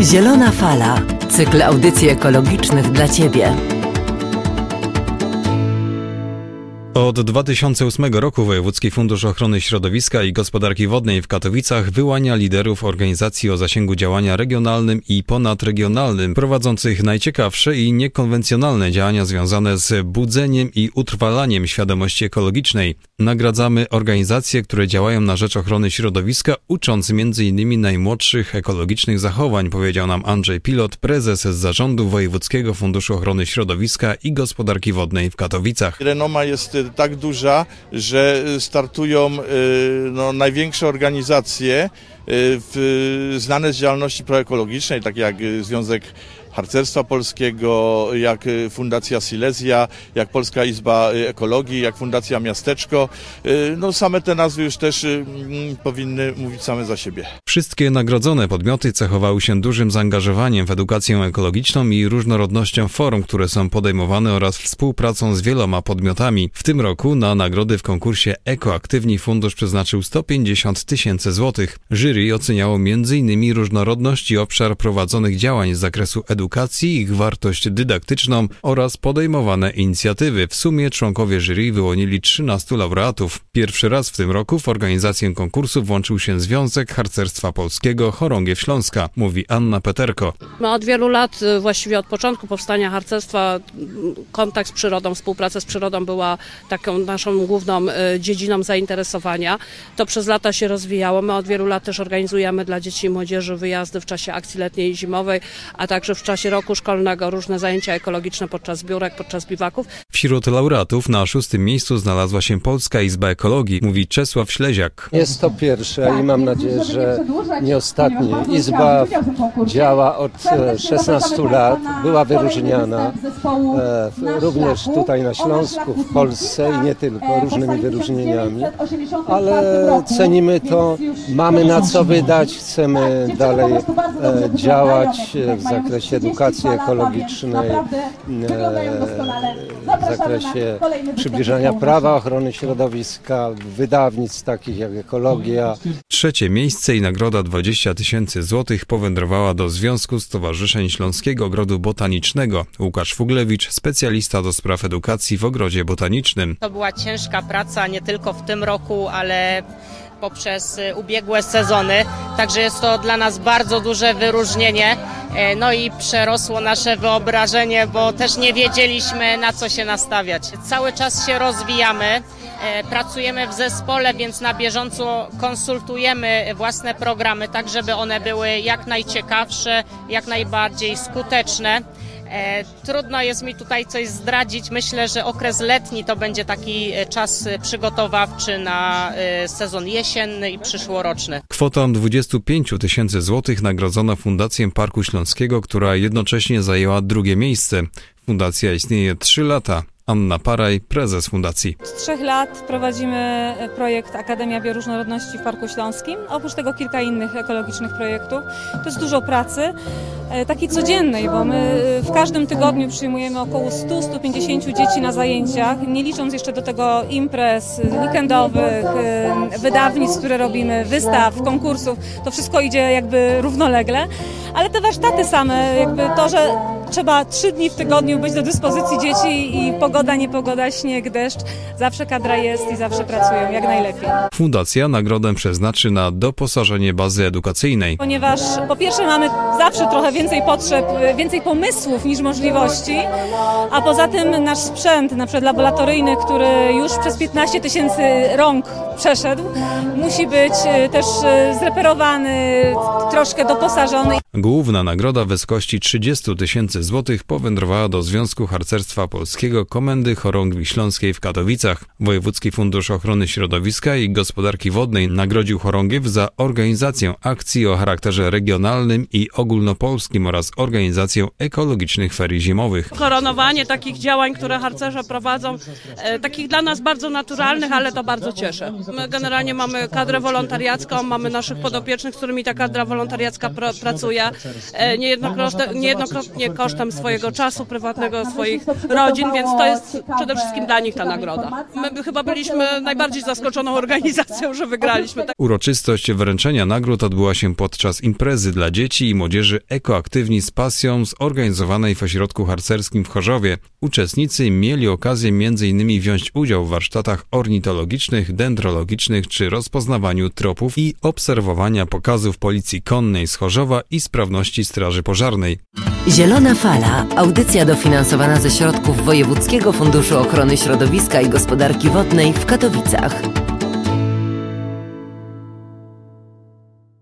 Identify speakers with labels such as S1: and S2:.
S1: Zielona Fala. Cykl audycji ekologicznych dla Ciebie.
S2: Od 2008 roku Wojewódzki Fundusz Ochrony Środowiska i Gospodarki Wodnej w Katowicach wyłania liderów organizacji o zasięgu działania regionalnym i ponadregionalnym, prowadzących najciekawsze i niekonwencjonalne działania związane z budzeniem i utrwalaniem świadomości ekologicznej. Nagradzamy organizacje, które działają na rzecz ochrony środowiska, ucząc m.in. najmłodszych ekologicznych zachowań, powiedział nam Andrzej Pilot, prezes zarządu Wojewódzkiego Funduszu Ochrony Środowiska i Gospodarki Wodnej w Katowicach.
S3: Renoma jest tak duża, że startują największe organizacje znane z działalności proekologicznej, takie jak Związek Harcerstwa Polskiego, jak Fundacja Silesia, jak Polska Izba Ekologii, jak Fundacja Miasteczko. Same te nazwy już też powinny mówić same za siebie.
S2: Wszystkie nagrodzone podmioty cechowały się dużym zaangażowaniem w edukację ekologiczną i różnorodnością form, które są podejmowane oraz współpracą z wieloma podmiotami. W tym roku na nagrody w konkursie Ekoaktywni fundusz przeznaczył 150 000 złotych. Jury oceniało m.in. różnorodność i obszar prowadzonych działań z zakresu edukacji, ich wartość dydaktyczną oraz podejmowane inicjatywy. W sumie członkowie jury wyłonili 13 laureatów. Pierwszy raz w tym roku w organizację konkursu włączył się Związek Harcerstwa Polskiego Chorągiew Śląska, mówi Anna Peterko.
S4: My od wielu lat, właściwie od początku powstania harcerstwa, kontakt z przyrodą, współpraca z przyrodą była taką naszą główną dziedziną zainteresowania. To przez lata się rozwijało. My od wielu lat też organizujemy dla dzieci i młodzieży wyjazdy w czasie akcji letniej i zimowej, a także w czasie roku szkolnego różne zajęcia ekologiczne podczas zbiórek, podczas biwaków.
S2: Wśród laureatów na 6. miejscu znalazła się Polska Izba Ekologii, mówi Czesław Śleziak.
S5: Jest to pierwsze i mam nadzieję, że nie ostatnie. Izba działa od 16 lat, była wyróżniana również tutaj na Śląsku, w Polsce i nie tylko, różnymi wyróżnieniami, ale cenimy to, mamy na co wydać, chcemy dalej działać w zakresie edukacji ekologicznej, w zakresie przybliżania prawa ochrony środowiska, wydawnictw takich jak Ekologia.
S2: 3. miejsce i nagroda 20 000 złotych powędrowała do Związku Stowarzyszeń Śląskiego Ogrodu Botanicznego. Łukasz Fuglewicz, specjalista do spraw edukacji w ogrodzie botanicznym.
S6: To była ciężka praca nie tylko w tym roku, ale poprzez ubiegłe sezony, także jest to dla nas bardzo duże wyróżnienie, i przerosło nasze wyobrażenie, bo też nie wiedzieliśmy, na co się nastawiać. Cały czas się rozwijamy, pracujemy w zespole, więc na bieżąco konsultujemy własne programy, tak żeby one były jak najciekawsze, jak najbardziej skuteczne. Trudno jest mi tutaj coś zdradzić. Myślę, że okres letni to będzie taki czas przygotowawczy na sezon jesienny i przyszłoroczny.
S2: Kwotą 25 000 złotych nagrodzono Fundację Parku Śląskiego, która jednocześnie zajęła 2. miejsce. Fundacja istnieje 3 lata. Anna Paraj, prezes fundacji.
S7: Od 3 lat prowadzimy projekt Akademia Bioróżnorodności w Parku Śląskim. Oprócz tego kilka innych ekologicznych projektów. To jest dużo pracy, takiej codziennej, bo my w każdym tygodniu przyjmujemy około 100-150 dzieci na zajęciach, nie licząc jeszcze do tego imprez weekendowych, wydawnictw, które robimy, wystaw, konkursów. To wszystko idzie jakby równolegle, ale te warsztaty same, jakby to, że trzeba 3 dni w tygodniu być do dyspozycji dzieci i pogoda, niepogoda, śnieg, deszcz. Zawsze kadra jest i zawsze pracują jak najlepiej.
S2: Fundacja nagrodę przeznaczy na doposażenie bazy edukacyjnej.
S7: Ponieważ po pierwsze mamy zawsze trochę więcej potrzeb, więcej pomysłów niż możliwości, a poza tym nasz sprzęt, na przykład laboratoryjny, który już przez 15 000 rąk przeszedł, musi być też zreperowany, troszkę doposażony.
S2: Główna nagroda w wysokości 30 000 złotych powędrowała do Związku Harcerstwa Polskiego Komendy Chorągwi Śląskiej w Katowicach. Wojewódzki Fundusz Ochrony Środowiska i Gospodarki Wodnej nagrodził chorągiew za organizację akcji o charakterze regionalnym i ogólnopolskim oraz organizację ekologicznych ferii zimowych.
S4: Koronowanie takich działań, które harcerze prowadzą, takich dla nas bardzo naturalnych, ale to bardzo cieszy. My generalnie mamy kadrę wolontariacką, mamy naszych podopiecznych, z którymi ta kadra wolontariacka pracuje. Niejednokrotnie koszty kosztem swojego czasu prywatnego, swoich rodzin, więc to jest przede wszystkim dla nich ta nagroda. My chyba byliśmy najbardziej zaskoczoną organizacją, że wygraliśmy.
S2: Uroczystość wręczenia nagród odbyła się podczas imprezy dla dzieci i młodzieży Ekoaktywni z pasją zorganizowanej w ośrodku harcerskim w Chorzowie. Uczestnicy mieli okazję m.in. wziąć udział w warsztatach ornitologicznych, dendrologicznych czy rozpoznawaniu tropów i obserwowania pokazów Policji Konnej z Chorzowa i sprawności Straży Pożarnej.
S1: Zielona Fala, audycja dofinansowana ze środków Wojewódzkiego Funduszu Ochrony Środowiska i Gospodarki Wodnej w Katowicach.